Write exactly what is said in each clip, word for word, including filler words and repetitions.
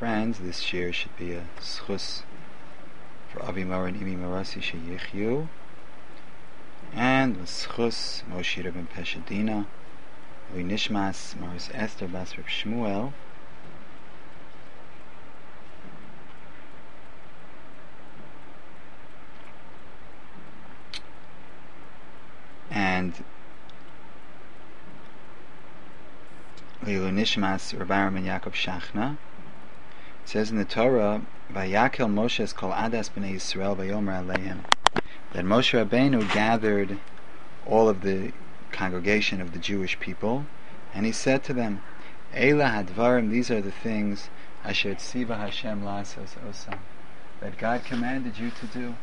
friends, this year should be a schus for Avi Mor and Imi Marasi Sheyichyu, and l'schus Moshe Rabben Peshadina, Lui Nishmas Maris Esther Bas Reb Shmuel, and Lilu Nishmas Rabbi Aaron and Yaakov Shachna. It says in the Torah, Vayakel Moshe kol adas b'nei Yisrael vayomer aleim, that Moshe Rabbeinu gathered all of the congregation of the Jewish people, and he said to them, Eila hadvarim, these are the things asher tziva Hashem la'asos osam, that God commanded you to do.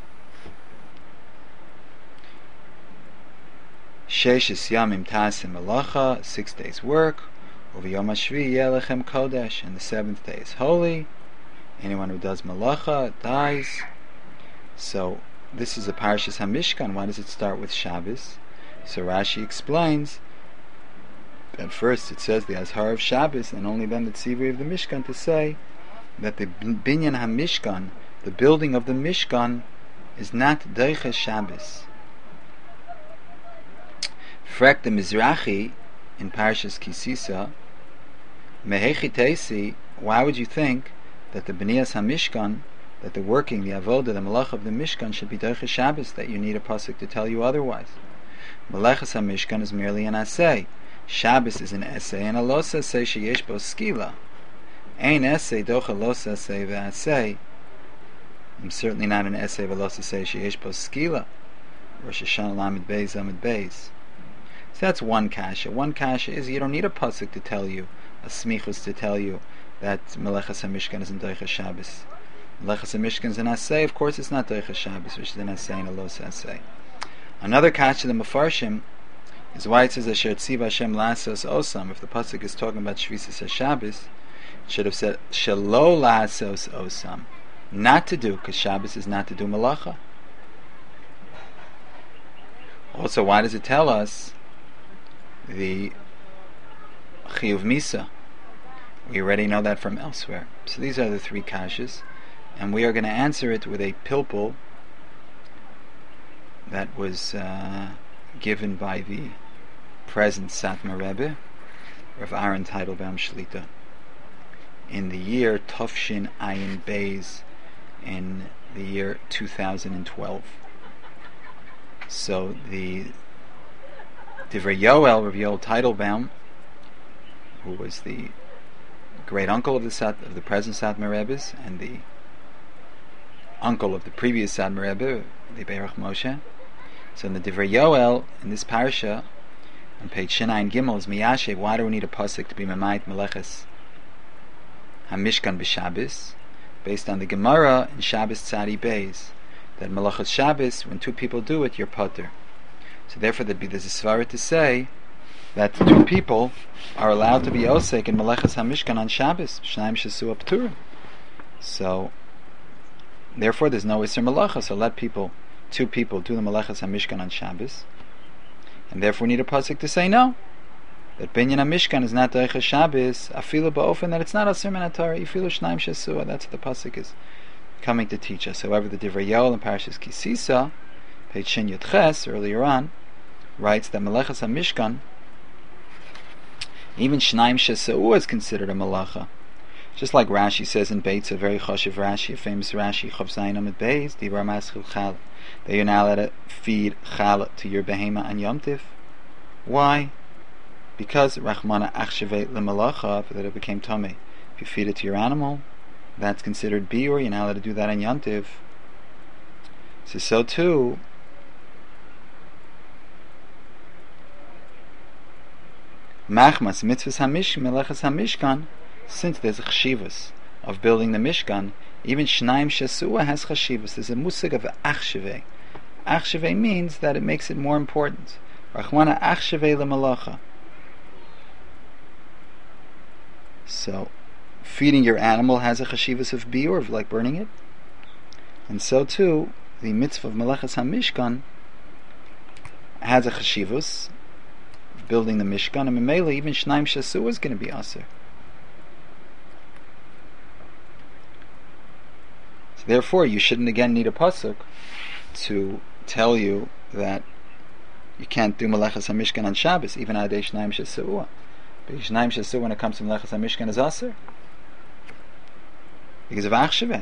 Sheshes yamim tasim malacha, six days work. Uv'yom hashvi yeh lechem kodesh, and the seventh day is holy. Anyone who does malacha dies. So this is a Parashas HaMishkan. Why does it start with Shabbos? So Rashi explains. At first it says the Azhar of Shabbos, and only then the Tzivri of the Mishkan, to say that the Binyan HaMishkan, the building of the Mishkan, is not Deiches Shabbos. Frek the Mizrachi in Parashas Kisisa, Mehechi Teisi, why would you think that the B'niyas HaMishkan, that the working, the avodah, the malach of the Mishkan should be Deiches Shabbos, that you need a pasuk to tell you otherwise? Malachas HaMishkan is merely an assay. Shabbos is an essay, and a los assay sheyesh bo skila. Ein essay docha los assay ve'assay. I'm certainly not an essay of a los assay sheyesh bo skila. Rosh Hashanah Lamed Beis Amid Beis. So that's one kasha. One kasha is you don't need a pasuk to tell you, a smichus to tell you that Melechas HaMishkan is in Deiches Shabbos. Melechas HaMishkan is an assay, of course it's not Deiches Shabbos, which is an assay and a los assay. Another kasha, the Mefarshim, is why it says Asher Tziva Hashem La'asos Osam. If the pasuk is talking about Shvisas HaShabbos, it should have said Shelo La'asos Osam, not to do, because Shabbos is not to do Malacha. Also, why does it tell us the Chiyuv Misa? We already know that from elsewhere. So these are the three kashas, and we are going to answer it with a pilpul that was uh, given by the present Satmar Rebbe, Rav Aaron Teitelbaum Shlita, in the year Tofshin Ayin Beis, in the year two thousand twelve. So the Divrei Yoel, Rav Yoel Teitelbaum, who was the great uncle of the Sat, of the present Satmar Rebbe's, and the uncle of the previous Satmar Rebbe, the Beirach Moshe. So in the Divrei Yoel, in this parasha, on page Shinayin Gimel, is Miyashev, why do we need a pasuk to be Mamayit Melechas HaMishkan b'Shabbos? Based on the Gemara in Shabbos Tzadi Beis, that Melechas Shabbos, when two people do it, you're pater. So therefore there'd be this svara to say that two people are allowed to be osek in Melechas HaMishkan on Shabbos, Shnaim Shesu Apturim. So therefore there's no Isser Melacha, so let people, two people do the Melechas HaMishkan on Shabbos, and therefore we need a pasuk to say no, that Binyan HaMishkan is not Deiches Shabbos, afilu ba'ofen, that it's not Asir Min HaTorah, afilu Shnaim Shesu. That's what the pasuk is coming to teach us. However, the Divrei Yoel in Parashas Kisisa, page Shin Yud Ches, earlier on, writes that Melechas HaMishkan, even Shnaim Shesu is considered a Melacha. Just like Rashi says in Beitz, a very choshev Rashi, a famous Rashi, Chav Zayin Amid Beis, Dibar Maschil Chal, that you're now allowed to feed Chal to your behema on Yom Tiv. Why? Because Rachmana Achshavei L'Melacha, that it became Tomei. If you feed it to your animal, that's considered biur, you're now allowed to do that on Yom Tiv. So, so too, Machmas mitzvahs hamish melechas hamishkan, since there's a chshivas of building the Mishkan, even Shnaim Shesua has chshivas. There's a musig of achshevei. Achshevei means that it makes it more important. Rachmana achshevei lemalacha. So, feeding your animal has a chshivas of biur, of like burning it, and so too the mitzvah of melechas hamishkan has a chshivas building the Mishkan, and Memela, even Shnaim Shasu is going to be Aser. Therefore, you shouldn't again need a pasuk to tell you that you can't do Melechas HaMishkan on Shabbos, even Adei Shnaim Shesu'ah. Because Shnaim Shesu'ah, when it comes to Melechas HaMishkan, is Aser. Because of Achshaveh.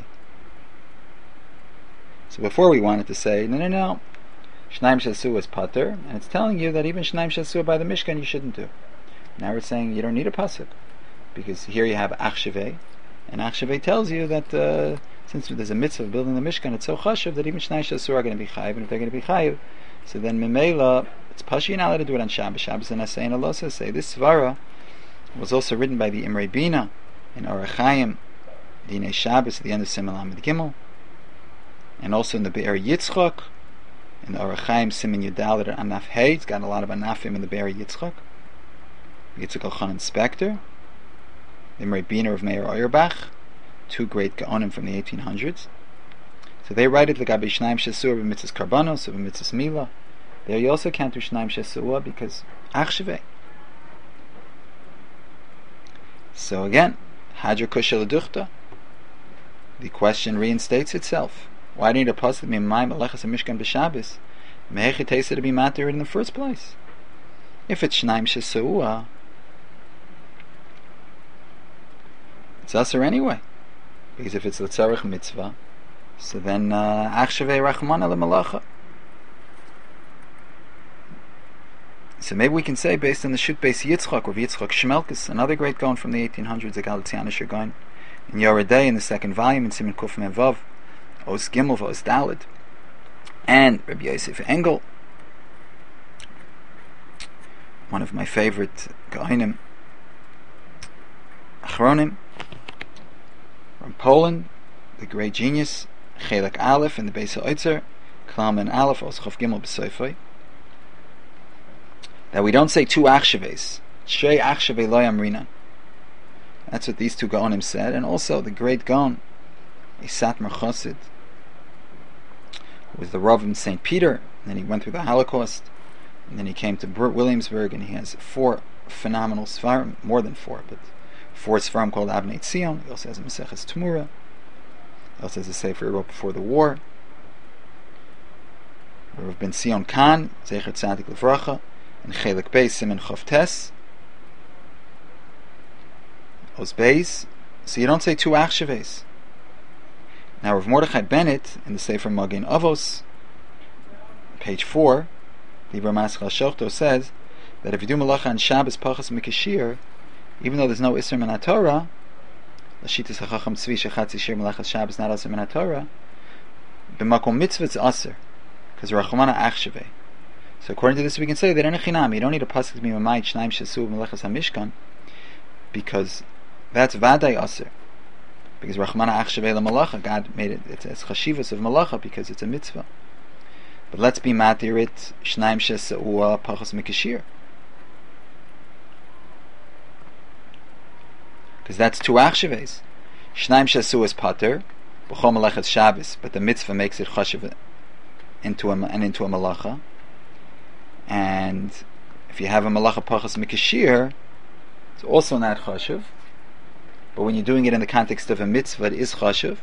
So before we wanted to say, no, no, no, Shnaim Shesu'ah is Pater, and it's telling you that even Shnaim Shesu'ah by the Mishkan you shouldn't do. Now we're saying you don't need a pasuk, because here you have Achshaveh, and Achshaveh tells you that uh, since there's a mitzvah of building the Mishkan, it's so chashuv that even Shnaim Shesu'ah are going to be chayiv, and if they're going to be chayiv, so then Memela, it's Pashi, you're not allowed to do it on Shabbos. Shabbos and Asay and Alosa say this Svara was also written by the Imrei Bina in Orach Chaim, Dinei Shabbos at the end of Siman Lamed Gimel, and also in the Be'er Yitzchak, in the Orach Chaim Siman Yudalet Anaf Hey. It's got a lot of Anafim in the Be'er Yitzchak. Yitzchak Elchanan Spector, the Imrei Bina of Meir Auerbach, two great Gaonim from the eighteen hundreds. So they write it L'gabi Shnaim Shesu'ah b'mitzvahs Karbanos or b'mitzvahs Mila. There you also can't do Shnaim Shesu'ah because Achshaveh. So again, Hadra Kusha L'duchta. The question reinstates itself. Why do you need a pasuk Mimai Melechas HaMishkan b'Shabbos? Mehechi Teisa to be matter in the first place. If it's Shnaim Shesu'ah, it's Aser anyway. Because if it's L'tzarech Mitzvah, so then Achshavei Rachmana L'Malacha. So maybe we can say, based on the Shut Beis Yitzchak, or Yitzchak Shmelkes, another great Gaon from the eighteen hundreds, a Galatianischer Gaon, in Yoredei, in the second volume, in Siman Kuf Mem Vav, Os Gimel Os Daled, and Rabbi Yosef Engel, one of my favorite Gaonim, Achronim, from Poland, the great genius, Chelek Aleph in the Beis HaOtzer, Klamen Aleph, Os Chof Gimel B'Soifoi, that we don't say two Achshaveis. Shrei Achshavei Lo Yamrina. That's what these two Gaonim said, and also the great Gaon, a Satmar Chosid, who was the Rav in Saint Peter, and then he went through the Holocaust, and then he came to Williamsburg, and he has four phenomenal Sfarim, more than four, but four Sfarim called Avnei Tzion. He also has a Maseches Tmura. He also has a Sefer he wrote before the war. Rav Ben Sion Khan, Zecher Tzadik Levracha, and Chelek Beis Siman Chof Tes, Os Beis. So you don't say two Achshaveis. Now Rav Mordechai Bennett in the Sefer Magen Avos, page four, the Maschal Shochto says that if you do Malacha on Shabbos Pachas Mikashir, even though there's no Isser Min HaTorah, Lashitas HaChacham Tzvi Shechatzi Shir Malachas Shabbos not Asr Min HaTorah, b'makom mitzvah it's Asr, because Rachmana Achshavei. So according to this we can say that in a chinam you don't need a pasuk to be Mamayit Shnaim Shesu'ah Melechas HaMishkan, because that's Vadai Asr, because Rachmana Achshavei LaMalacha, God made it, it's, it's Chashivas of Malacha because it's a mitzvah. But let's be matir it Shnaim Shesu'ah Pachas Mikashir, because that's two Achshaveis. Shnaim Shesu'ah is Pater, B'chol Melechas Shabbos, but the mitzvah makes it Chashiv into a, and into a Malacha. And if you have a Malacha Pachas Mikashir, it's also not Chashiv. But when you're doing it in the context of a mitzvah, it is Chashiv.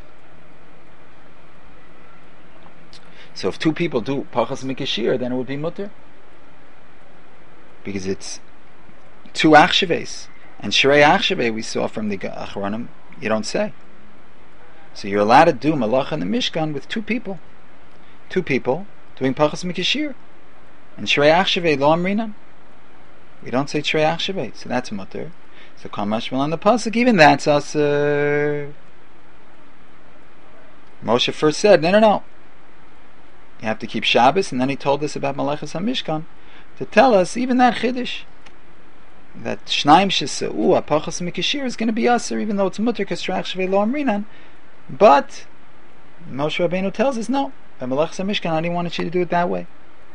So if two people do Pachas Mikashir, then it would be Mutter, because it's two Achshaveis. And Shrei Achshavei we saw from the Achronim, you don't say. So you're allowed to do Malacha in the Mishkan with two people. Two people doing Pachas Mikashir. And Shrei Achshavei Lo Amrinan. We don't say Shrei Achshavei, so that's Mutter. So Kamashmal on the Pasuk, even that's Aser. Moshe first said, no, no, no. You have to keep Shabbos, and then he told us about Malachas HaMishkan to tell us even that Chiddush, that Shnaim Shesu'ah Pachas Mikashir is going to be Aser, even though it's Mutter because Shrei Achshavei Lo Amrinan. But Moshe Rabbeinu tells us no. By Malachas HaMishkan, I didn't want you to do it that way.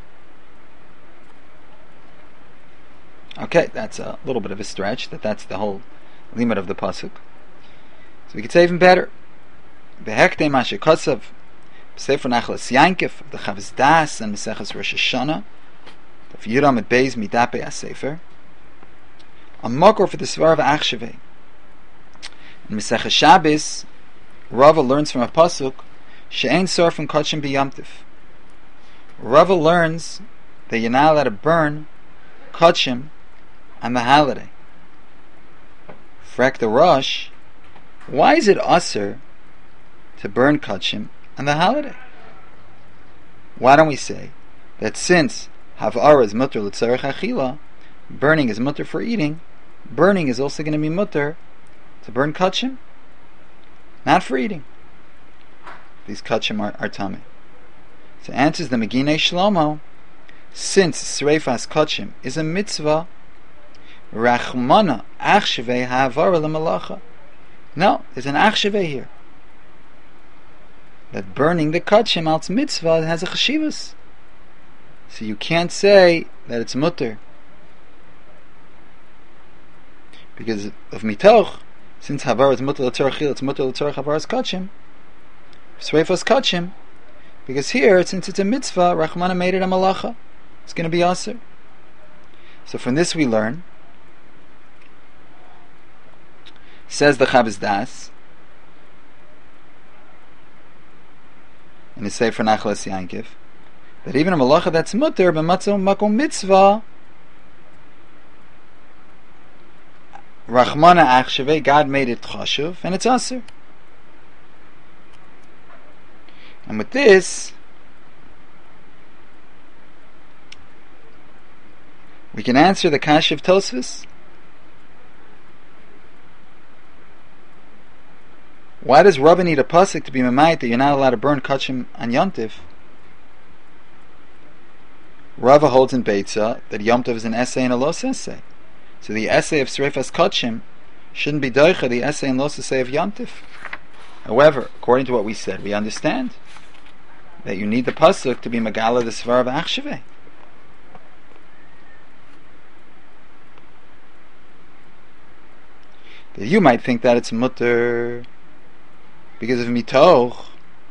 Okay, that's a little bit of a stretch, that that's the whole limit of the pasuk. So we could say even better. Behekdei Mashe Kosav, Sefer Nachlas Yankif, the Chavos Das, and Meseches Rosh Hashanah, the Yuram et Beis Midape HaSefer, a makor for the Svar of Achshavei. In Meseches Shabbos, Rava learns from a pasuk she'ein sorfin kachim b'yamtiv. Rava learns that you're not allowed to burn kachim on the holiday. Frek the Rosh, why is it usher to burn kachim on the holiday? Why don't we say that since havara is mutter l'tzarech achila, burning is mutter for eating, burning is also going to be mutter to burn kachim, not for eating. These kachim are, are tamei. So answers the Meginei Shlomo, since sreifas kachim is a mitzvah, rachmana achshevei ha'avara l'malacha. No, there's an achshevei here. That burning the kachim al mitzvah has a chashivas. So you can't say that it's mutter. Because of mitoch, since havara is mutter l'tzorach chil, it's mutter l'tzorach havara's kachim, sreifas kachim, because here, since it's a mitzvah, Rachmana made it a malacha. It's going to be aser. So from this we learn, says the Chavos Das, in his Sefer Nachlas Yankiv, that even a malacha that's mutter, b'matzah makom mitzvah, Rachmana achshevei, God made it chashuv, and it's aser. And with this, we can answer the kasha of Tosfos. Why does Rava need a pasuk to be memayit that you're not allowed to burn kachim on Yom Tov? Rava holds in Beitza that Yom Tov is an essay and a los essay. So the essay of Sreifas Kachim shouldn't be doicha the essay and los essay of Yom Tov. However, according to what we said, we understand that you need the pasuk to be megala the svar of achshevei. That you might think that it's mutter because of mitoch.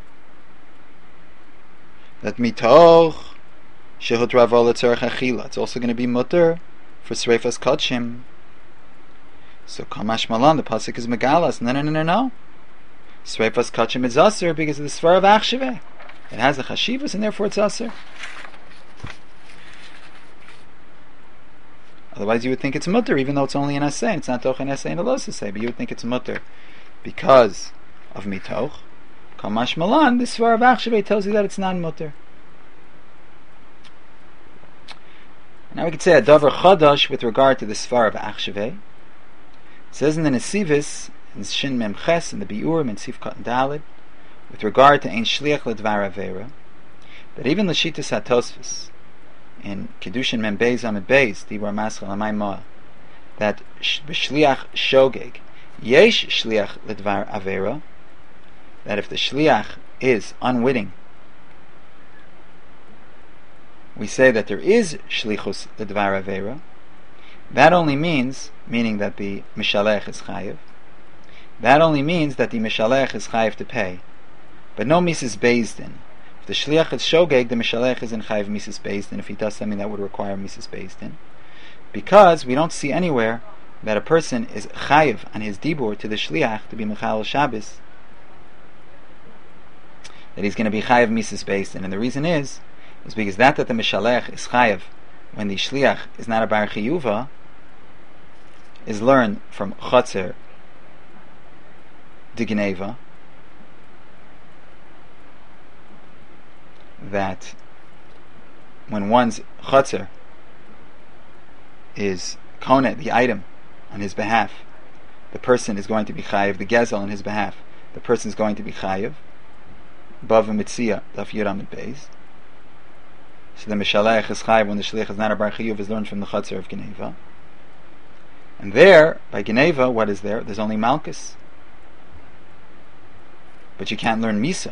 That mitoch shehut ravo l'tzorech achila. It's also going to be mutter for sreifas kachim. So kamash malan, the pasuk is megalas. No, no, no, no, no. Sreifas kachim is aser because of the svar of achshevei. It has a chashivas and therefore it's aser. Otherwise you would think it's mutter even though it's only an essay. It's not toch an essay and a los essay, but you would think it's mutter because of mitoch. Kamash malan, this svar of achshevei tells you that it's not mutter. Now we could say a davar chadash with regard to the svar of achshevei. It says in the Nesivis, in Shin Mem Ches, in the Biurim, in Sif Katan Daled, with regard to Ein Shliach L'Dvar Avera, that even L'Shitas HaTosfos, in Kedushin Mem Beis Amid Beis, Dibur Maschal Amay Moa, that B'Shliach Shogeg, Yesh Shliach L'Dvar Avera, that if the Shliach is unwitting, we say that there is Shlichus L'Dvar Avera. That only means, meaning that the Mishalech is Chayiv, that only means that the Mishalech is Chayiv to pay. But no Mises Bezdin. If the Shliach is Shogeg, the Mishalech is in Chayiv Mises Bezdin, if he does something that would require Mises Bezdin. Because we don't see anywhere that a person is Chayiv on his Dibur to the Shliach to be Mechal Shabbos, that he's going to be Chayiv Mises Bezdin. And the reason is, is because that that the Mishalech is Chayiv when the Shliach is not a Bar Chiyuva is learned from Chotzer de Geneva, that when one's chotzer is konet, the item, on his behalf, the person is going to be chayiv, the gezel on his behalf, the person is going to be chayiv, bava mitzia, daf yiram et beis. So the mishalech is chayiv when the shliach is not a bar chiyuv, is learned from the chotzer of Geneva. And there, by Geneva, what is there? There's only malchus. But you can't learn Misa.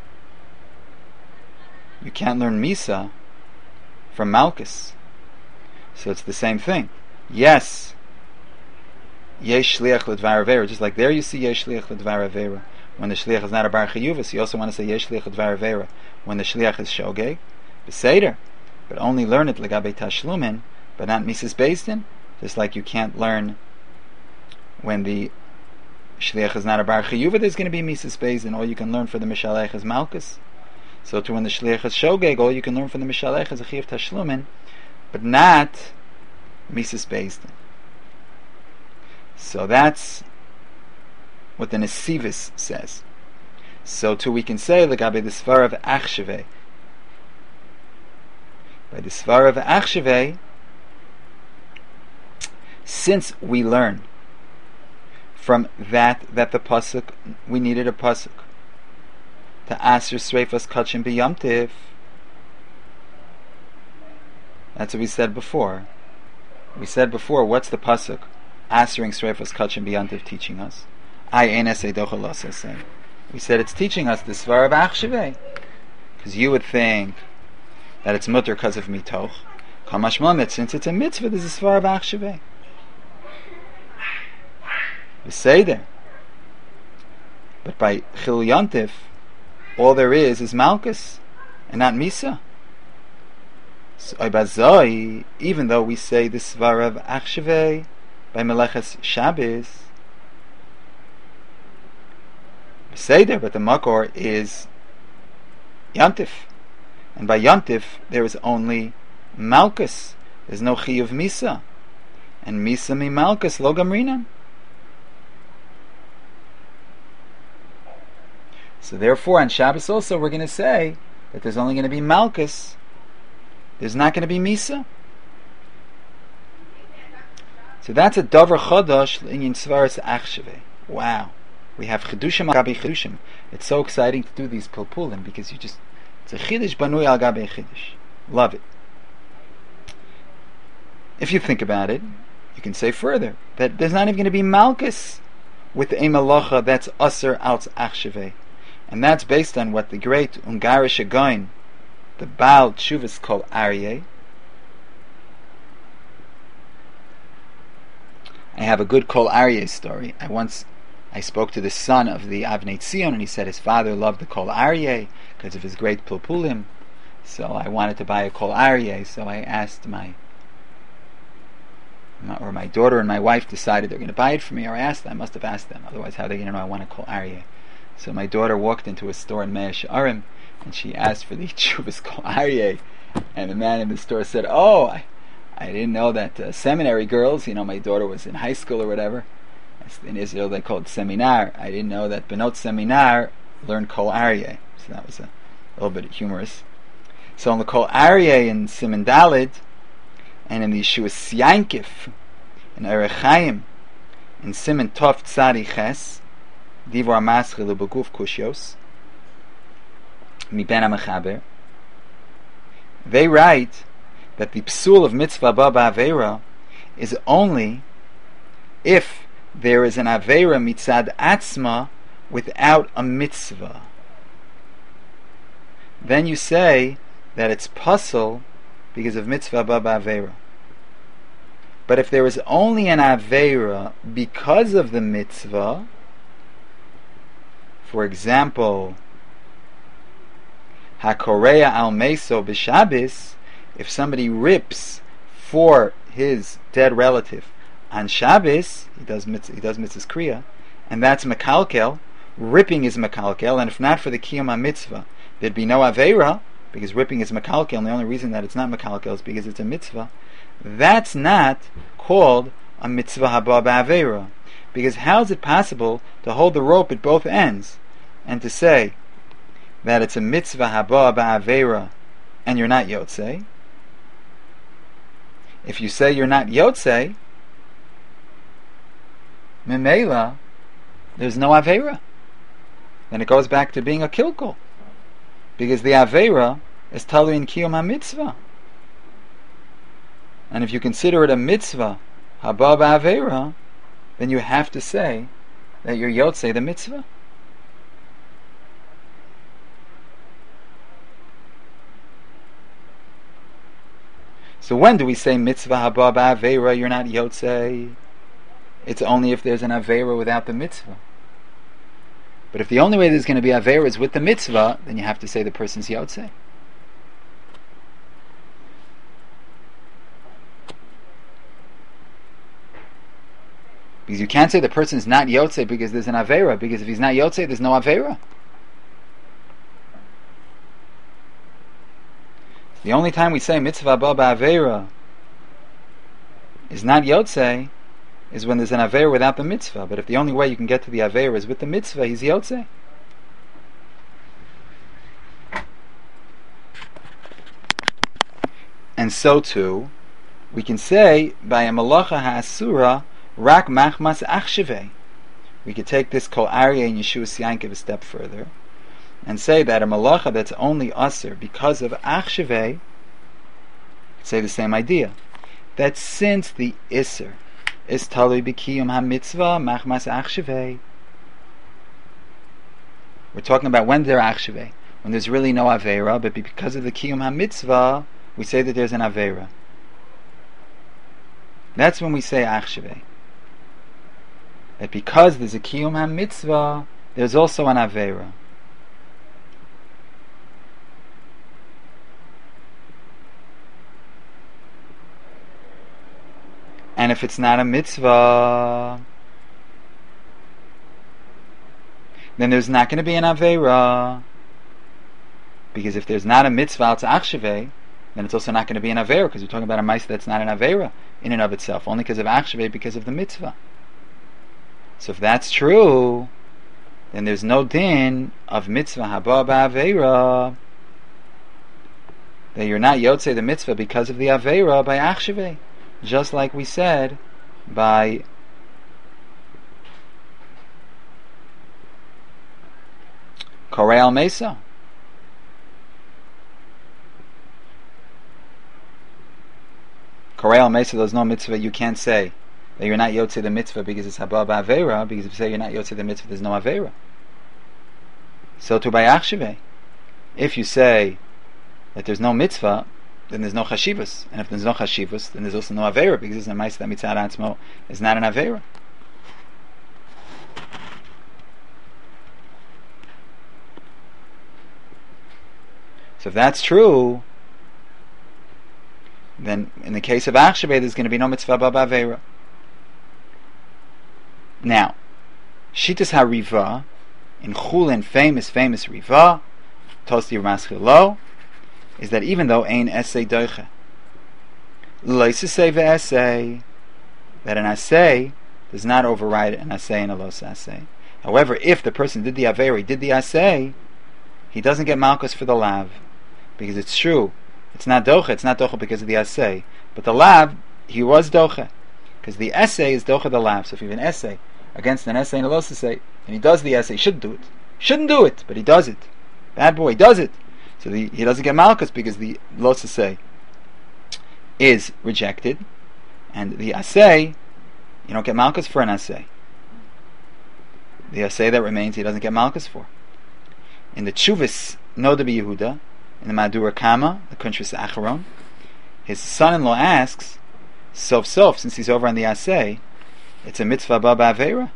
You can't learn Misa from Malchus. So it's the same thing. Yes, Yesh Shliach L'Dvar Avera, just like there you see Yesh Shliach L'Dvar Avera when the Shliach is not a Bar Chiyuvas. You also want to say Yesh Shliach L'Dvar Avera when the Shliach is Shogeg, Beseder, but only learn it L'Gabei Tashlumin, but not Mises Bezdin. Just like you can't learn when the shliach is not a bar chiyuva, there's going to be Mises Beis, and all you can learn for the Mishalech is Malkus. So to when the shliach is shogeg, all you can learn from the Mishalech is a chiyuv tashlumin, but not Mises Beis. So that's what the Nesivis says. So too we can say legabe the svar of Achshevei. By the svar of Achshevei, since we learn from that that the pasuk, we needed a pasuk to aser sreifas kachim b'yamtiv. That's what we said before. We said before, what's the pasuk asering sreifas kachim b'yamtiv teaching us? I enes eidochalos say. We said it's teaching us the svar of Achshevei, because you would think that it's mutter because of mitoch. Kamashmon, that since it's a mitzvah, there's a svar of Achshevei. We say there, but by Chil Yantif, all there is is Malkus, and not Misa. So, Ibazoi, even though we say the svar of Achshevei by Meleches Shabbos, we say there, but the Makor is Yantif, and by Yantif there is only Malkus. There's no Chiyuv Misa, and Misa mi Malkus lo Gamrinan. So therefore, on Shabbos also, we're going to say that there's only going to be Malkus. There's not going to be Misa. So that's a Dover Chodosh in Svaras Achshevei. Wow. We have Chedushim al Gabi Chedushim. It's so exciting to do these Pilpulim because you just, it's a Chiddush Banui al Gabi Chiddush. Love it. If you think about it, you can say further that there's not even going to be Malkus with a Malacha that's Aser Alts Achshevei. And that's based on what the great Ungarish Gaon, the Baal Tshuvas called Aryeh. I have a good Kol Aryeh story. I once I spoke to the son of the Avnei Tzion, and he said his father loved the Kol Aryeh because of his great Pilpulim. So I wanted to buy a Kol Aryeh, so I asked my, my or my daughter and my wife decided they're going to buy it for me, or I asked them. I must have asked them, otherwise how are they going to know I want a Kol Aryeh? So my daughter walked into a store in Mea She'arim, and she asked for the Tshuvas Kol Aryeh, and the man in the store said, "Oh, I, I didn't know that uh, seminary girls, you know, my daughter was in high school or whatever. In Israel they call it seminar. I didn't know that Benot Seminar learned Kol Aryeh." So that was a little bit humorous. So in the Kol Aryeh in Siman Dalid, and in the Yeshua Syankif, in Erech Chaim, in Siman Tov Tzadi Ches, Divor Maschil Ubeguf Kushios, Mi Ben HaMechaber, they write that the psul of mitzvah ba ba'avera is only if there is an avera mitzad atzma without a mitzvah. Then you say that it's puzzle because of mitzvah ba ba'avera. But if there is only an avera because of the mitzvah, for example, hakorea al meso b'Shabbos, if somebody rips for his dead relative on Shabbos, he does mitzvah, he does mitzvah's kriya, and that's mekalkel. Ripping is mekalkel, and if not for the kiyum mitzvah, there'd be no avera because ripping is mekalkel, and the only reason that it's not mekalkel is because it's a mitzvah. That's not called a mitzvah haba ba'avera, because how is it possible to hold the rope at both ends and to say that it's a mitzvah haba ba'avera and you're not yotzei? If you say you're not yotzei, memela, there's no avera. Then it goes back to being a kilkul, because the avera is tali in kiyum ha-mitzvah. And if you consider it a mitzvah haba ba'avera, then you have to say that you're yotzei the mitzvah. So when do we say mitzvah haba ba'avera, you're not yotzei? It's only if there's an avera without the mitzvah. But if the only way there's going to be avera is with the mitzvah, then you have to say the person's yotzei. Because you can't say the person is not Yotze because there's an Avera, because if he's not Yotze, there's no Avera. The only time we say mitzvah ba ba'avera is not Yotze is when there's an Avera without the mitzvah. But if the only way you can get to the Avera is with the mitzvah, he's Yotze. And so too, we can say by a malacha ha'asura rak machmas achshevei. We could take this kol aryeh and Yeshua Yankiv a step further and say that a malacha that's only asur because of achshevei, say the same idea, that since the isser is talui b'kiyum ha-mitzvah machmas achshevei, we're talking about when they're achshevei, when there's really no avera, but because of the kiyum ha-mitzvah we say that there's an avera. That's when we say achshevei, that because there's a kiyum ha-mitzvah there's also an avera. And if it's not a mitzvah, then there's not going to be an avera. Because if there's not a mitzvah to achshevei, then it's also not going to be an avera, because we're talking about a ma'aseh that's not an avera in and of itself, only because of achshevei, because of the mitzvah. So if that's true, then there's no din of mitzvah haba ba'avera, that you're not yotzei the mitzvah because of the avera by achshevei. Just like we said by Korei al Mesa. Korei al Mesa, there's no mitzvah. You can't say that you're not yotze the mitzvah because it's haba ba'avera, because if you say you're not yotze the mitzvah, there's no avera. So too by achshevei. If you say that there's no mitzvah, then there's no chashivas, and if there's no chashivas, then there's also no avera, because it's a ma'aseh that mitzad atzmo is not an avera. So if that's true, then in the case of achshevei, there's going to be no mitzvah ba avera. Now, Shitas HaRiva in Chulin, famous, famous Riva, Tosti Ramaschilo, is that even though ein essay doiche, loisesei ve'essay, that an assay does not override an assay and a los assay. However, if the person did the averi, did the assay, he doesn't get malchus for the lav, because it's true, it's not doche, it's not doche because of the assay, but the lav, he was doche, because the essay is doche the lav. So if you have an essay against an essay and a los assay, and he does the essay, he shouldn't do it, shouldn't do it, but he does it, bad boy, he does it. So the, he doesn't get malchus because the los assay is rejected, and the assay, you don't get malchus for an assay. The assay that remains, he doesn't get malchus for. In the Tshuvas Noda B'Yehuda, in the Madura Kama, the Kuntres Acharon, his son-in-law asks, sof sof, since he's over on the assay, it's a mitzvah ba ba'avera,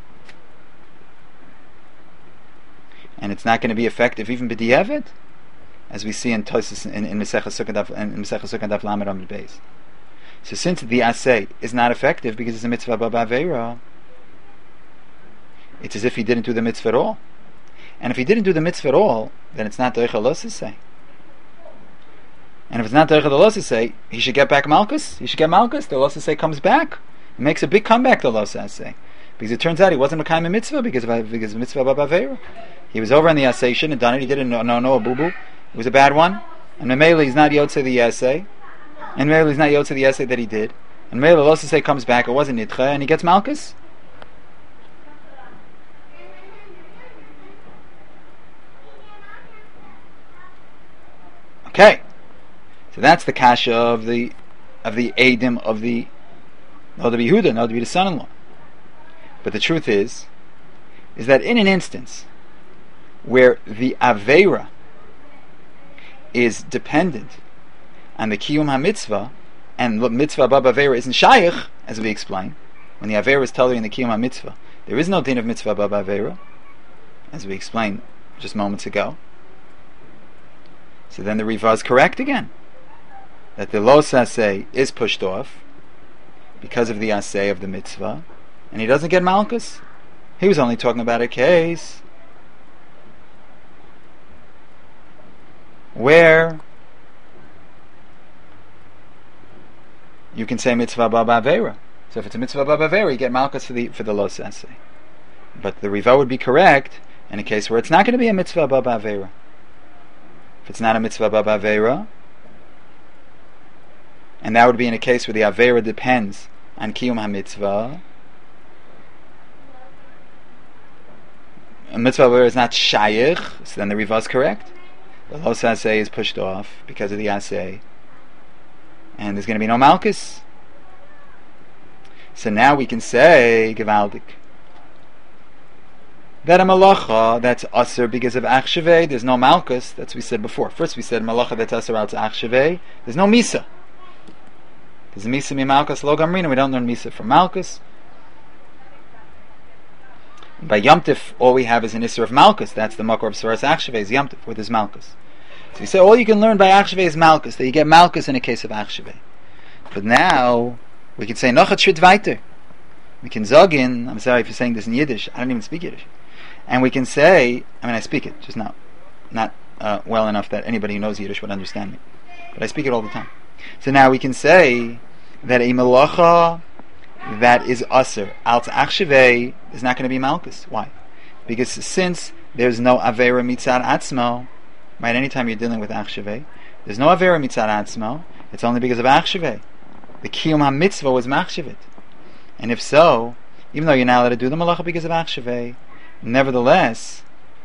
and it's not going to be effective even b'di'evet, as we see in Tosis in, in Maseches Sukkah Daf in Maseches Sukkah Daf Lamed Amud Beis. So since the assay is not effective because it's a mitzvah ba ba'avera, it's as if he didn't do the mitzvah at all. And if he didn't do the mitzvah at all, then it's not doicha los assay. And if it's not doicha the los assay, he should get back malchus. He should get malchus. The los assay comes back. It makes a big comeback. The los assay, because it turns out he wasn't a mitzvah because of because of mitzvah ba ba'avera. He was over on the assay. He shouldn't have done it. He didn't know no no a boo boo. It was a bad one, and Memele is not yotze the essay, and Memele is not yotze the essay that he did, and Memele also say comes back, it wasn't nitcha, and he gets malchus. Okay, so that's the kasha of the of the edim of the Noda B'Yehuda, Noda B'Yehuda's son-in-law. But the truth is, is that in an instance where the avera is dependent on the kiyum ha-mitzvah, and mitzvah ba ba'avera isn't shayich, as we explained, when the avera is telling in the kiyum ha-mitzvah, there is no din of mitzvah ba ba'avera, as we explained just moments ago. So then the Riva is correct again, that the los assay is pushed off because of the assay of the mitzvah, and he doesn't get malchus. He was only talking about a case where you can say mitzvah baba avera. So if it's a mitzvah baba avera, you get malchus for the for the lo sase. But the Riva would be correct in a case where it's not going to be a mitzvah baba avera. If it's not a mitzvah baba avera, and that would be in a case where the avera depends on kiyum ha-mitzvah, a mitzvah avera is not shayich, so then the Riva is correct. The lo sase is pushed off because of the asay, and there's going to be no malchus. So now we can say Gevaldik that a malacha that's aser because of achshavei, there's no malchus. That's what we said before. First we said malacha that's aser out to achshavei, there's no misa. There's a misa mi malchus lo gamrina. We don't learn misa from malchus. By Yom Tif, all we have is an isser of malchus. That's the makor of Saras Achshavei is Yom Tif, where there's malchus. So you say all you can learn by Achshavei is malchus, that you get malchus in a case of Achshavei. But now we can say Nochat Shrit Weiter. We can zogin. I'm sorry for saying this in Yiddish. I don't even speak Yiddish. And we can say, I mean I speak it, just not not uh, well enough that anybody who knows Yiddish would understand me. But I speak it all the time. So now we can say that a malacha that is aser al achshavei is not going to be malchus. Why? Because since there's no avera mitzad atzmo, right? Anytime you're dealing with achshavei, there's no avera mitzad atzmo. It's only because of achshavei. The kiyum ha-mitzvah was machshavit, and if so, even though you're not allowed to do the malacha because of achshavei, nevertheless,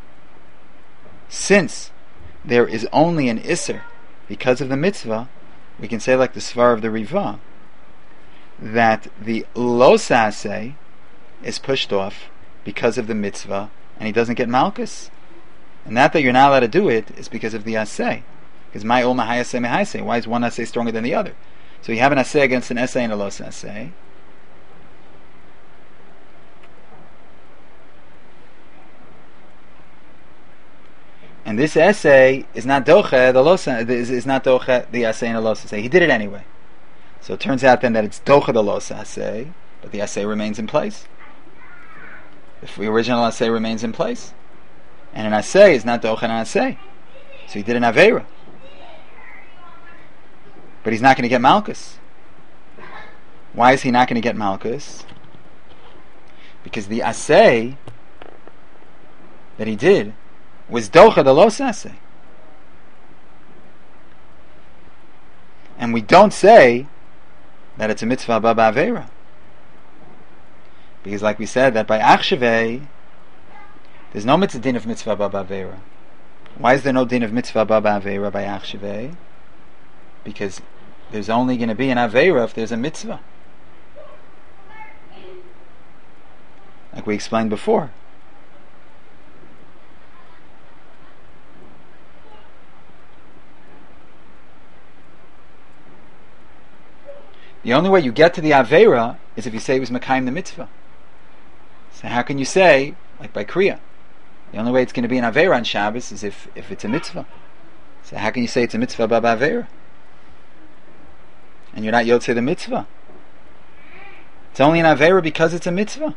since there is only an iser because of the mitzvah, we can say like the svar of the Riva, that the lo saseh is pushed off because of the mitzvah, and he doesn't get malchus. And not that you're not allowed to do it is because of the aseh. Because my ol mahayaseh mehayaseh. Why is one aseh stronger than the other? So you have an aseh against an aseh and a lo saseh. And this essay is not doche the lo is, is not doche the aseh and the lo saseh. He did it anyway. So it turns out then that it's docha the lo saseh, but the aseh remains in place. If the original aseh remains in place, and an aseh is not docha an aseh, so he did an avera, but he's not going to get malchus. Why is he not going to get malchus? Because the aseh that he did was docha the lo saseh, and we don't say that it's a mitzvah baba avera, because like we said that by achshavei there's no mitzvah din of mitzvah baba avera. Why is there no din of mitzvah baba avera by achshavei? Because there's only going to be an avera if there's a mitzvah, like we explained before. The only way you get to the Avera is if you say it was Mekayim the mitzvah. So how can you say, like by Kriya, the only way it's going to be an Avera on Shabbos is if, if it's a mitzvah. So how can you say it's a mitzvah baba Avera? And you're not Yotzei the mitzvah. It's only an Avera because it's a mitzvah.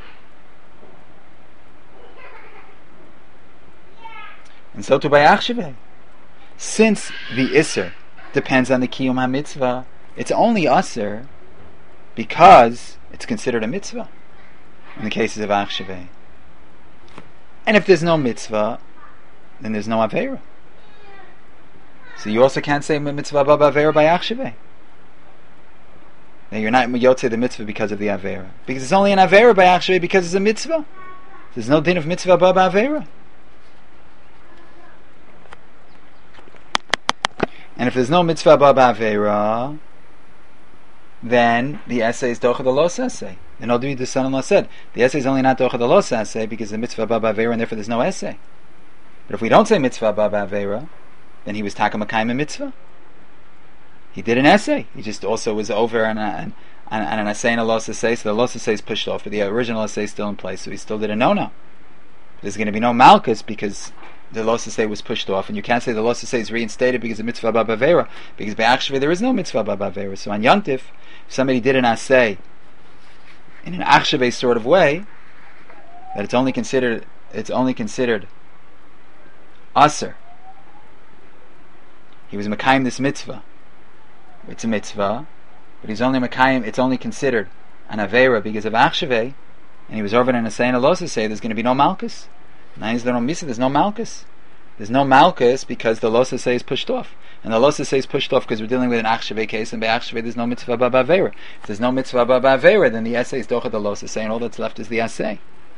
And so to by Achshavei. Since the Isser depends on the Kiyum HaMitzvah, it's only aser because it's considered a mitzvah in the cases of achshavei. And if there's no mitzvah, then there's no avera. So you also can't say mitzvah baba avera by achshavei. Now you're not yotzei the mitzvah because of the avera, because it's only an avera by achshavei because it's a mitzvah. There's no din of mitzvah baba avera. And if there's no mitzvah baba avera, then the essay is docha the lo saseh. And Odri the son-in-law said, the essay is only not docha the lo saseh because the mitzvah baba avera, and therefore there's no essay. But if we don't say mitzvah baba avera, then he was taka makayim mitzvah. He did an essay. He just also was over on, a, on, on an essay and a lo saseh, so the lo saseh is pushed off, but the original essay is still in place, so he still did a no-no. There's going to be no malchus because the lo saseh was pushed off, and you can't say the lo saseh is reinstated because of mitzvah baba avera, because by actually there is no mitzvah baba avera. So on Yom Tif, if somebody did an assay in an achshave sort of way, that it's only considered it's only considered aser. He was mekayim this mitzvah. It's a mitzvah, but he's only mekayim. It's only considered an avera because of achshave, and he was over in a saying a losa say there's going to be no malchus. Now there's no misa. There's no malchus. There's no malchus because the losa say is pushed off, and the losa say is pushed off because we're dealing with an achshave case, and by achshave there's no mitzvah ba avera. If there's no mitzvah ba avera, then the essay is docha the losa say, and all that's left is the assay.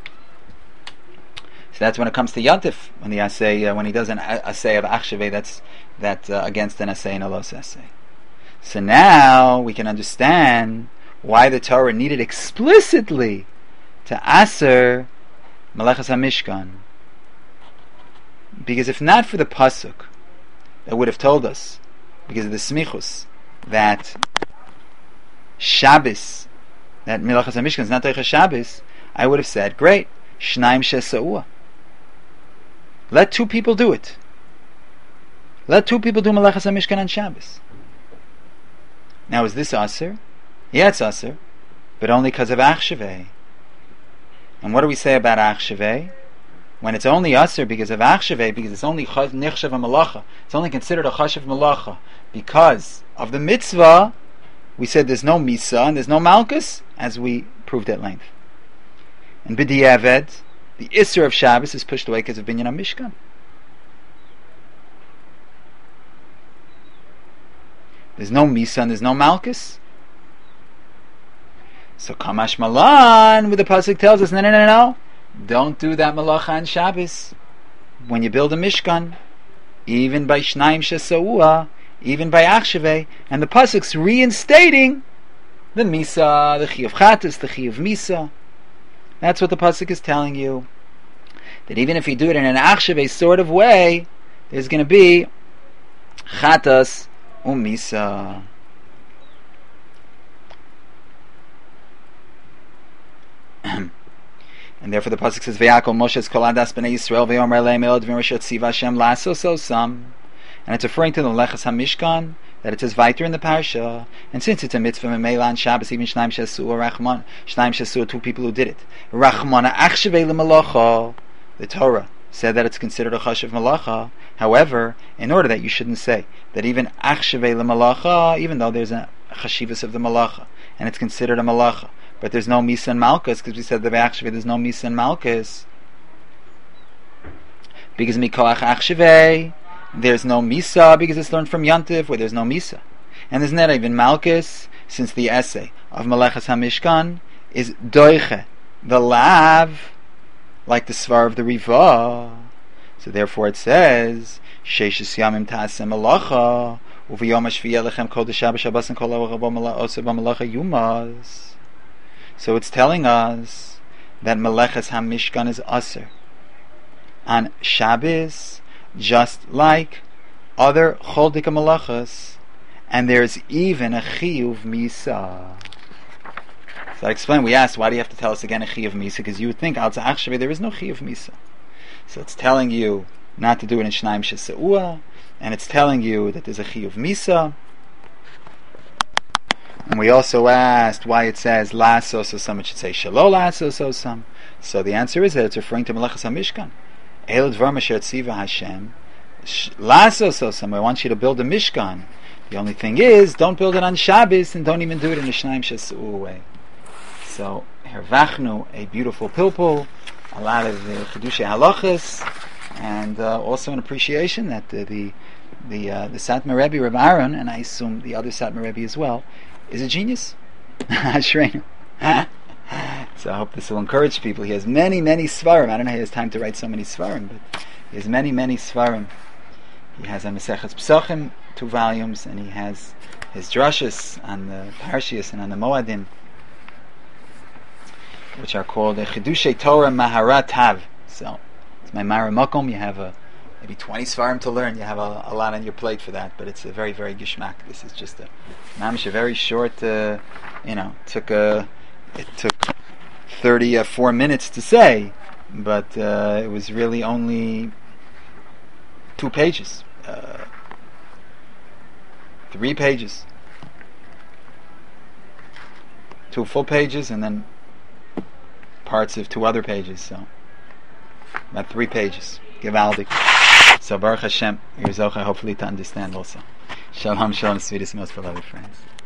So that's when it comes to Yantif, when the assay, uh, when he does an assay of achshave, that's that uh, against an assay and a losa assay. So now we can understand why the Torah needed explicitly to aser Melechas HaMishkan. Because if not for the pasuk that would have told us, because of the smichus, that Shabbos, that Melechas HaMishkan is not Teicha Shabbos, I would have said, great, Shnaim Shesa'ua. Let two people do it. Let two people do Melechas HaMishkan on Shabbos. Now is this aser? Yeah, it's aser, but only because of achshave. And what do we say about achshave? When it's only aser because of achshave, because it's only nichshav malacha, it's only considered a chashav malacha because of the mitzvah. We said there's no misa and there's no malchus, as we proved at length. And b'di'eved, the isser of Shabbos is pushed away because of binyan HaMishkan. There's no misa and there's no malchus. So Kamash Malan, with the pasuk tells us, no, no, no, no, don't do that malacha on Shabbos. When you build a Mishkan, even by Shnaim Shesa'ua, even by Achshave, and the pasuk's reinstating the Misa, the Chi of Chatas, the Chi of Misa. That's what the pasuk is telling you. That even if you do it in an Achshave sort of way, there's going to be Chatas Umisa. And therefore the pasuk says, "V'yakol Moshe's kol adas b'nei Yisrael v'yomer leim el dvim rishot tziva Hashem lasos osam," and it's referring to the Melechas HaMishkan that it says Vayter in the parsha. And since it's a mitzvah memela on Shabbos, even Shnaim Shesu or Rachman, Shnaim Shesu, two people who did it. Rachmana achshavei lemalacha. The Torah said that it's considered a chashav malacha. However, in order that you shouldn't say that even achshavei lemalacha, even though there's a chashivas of the malacha and it's considered a malacha, but there's no Misa and Malchus, because we said that actually there's no Misa and Malchus. Because Mikoach Achshave, there's no Misa, because it's learned from Yantiv, where there's no Misa. And there's not even Malchus, since the essay of Melechas HaMishkan is Doiche, the Lav, like the Svar of the Riva. So therefore it says, Sheishis Yamim Ta'asem Malacha, Uviyom HaShviyah Lechem Kol Deshabbos Shabbos and Kol HaRabo Malacha Malacha Yumas. So it's telling us that Melechas HaMishkan is aser on Shabbos, just like other Choldika Melechas, and there's even a Chiyuv Misa. So I explained, we asked, why do you have to tell us again a Chiyuv Misa? Because you would think, Al Tza'achshave, there is no Chiyuv Misa. So it's telling you not to do it in Shnaim Shesa'ua, and it's telling you that there's a Chiyuv Misa. And we also asked why it says Lasos Osam, it should say Shalo Lasos Osam. So the answer is that it's referring to Melechas HaMishkan. El Dvar Masher Tziva Hashem Lasos Osam, I want you to build a Mishkan. The only thing is, don't build it on Shabbos and don't even do it in a Shnaim Shesa'u way. So, Hervachnu, a beautiful pilpul, a lot of the Chidushay Halachas, and uh, also an appreciation that uh, the the uh, the Satmar Rebbe, Reb Aaron, and I assume the other Satmar Rebbe as well, is a genius. Ashreinu. So I hope this will encourage people. He has many, many svarim. I don't know how he has time to write so many svarim, but he has many, many svarim. He has a Maseches Pesachim, two volumes, and he has his drashas on the Parshias and on the Moadim, which are called the Chidushay Torah Maharat Hav. So it's my Mara Makom. You have a maybe twenty svarim to learn. You have a, a lot on your plate for that, but it's a very, very gishmak. This is just a mamish, a very short. Uh, you know, took a it took thirty-four minutes to say, but uh, it was really only two pages, uh, three pages, two full pages, and then parts of two other pages, so about three pages. Givaldi. So Baruch Hashem, you're Zocha hopefully to understand also. Shalom, shalom, sweetest, most beloved friends.